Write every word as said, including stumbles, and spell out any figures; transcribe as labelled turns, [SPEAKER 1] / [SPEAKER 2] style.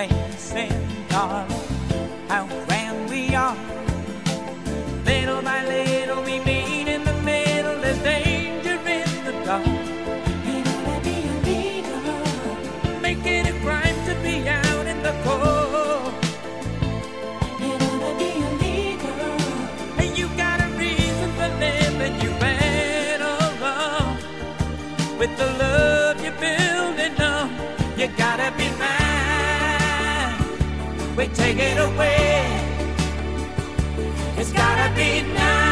[SPEAKER 1] amazing, darling, how grand we are. Little by little we meet in the middle, there's danger in the dark. It ought to be illegal, make it a crime to be out in the cold. It ought to be illegal, and you got a reason for living, you better run with the love you're building up. You gotta be mine, we take it away. It's gotta be now.